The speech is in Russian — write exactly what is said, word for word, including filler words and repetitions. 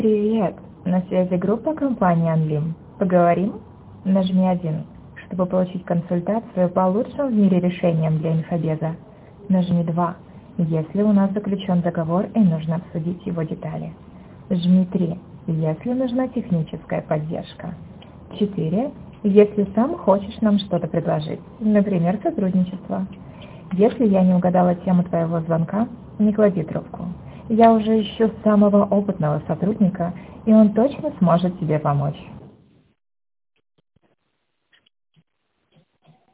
Привет! На связи группа компании Анлим. Поговорим? Нажми один. Чтобы получить консультацию по лучшим в мире решениям для инфобеза. Нажми два. Если у нас заключен договор и нужно обсудить его детали. Жми три. Если нужна техническая поддержка. четыре. Если сам хочешь нам что-то предложить, например, сотрудничество. Если я не угадала тему твоего звонка, не клади трубку. Я уже ищу самого опытного сотрудника, и он точно сможет тебе помочь.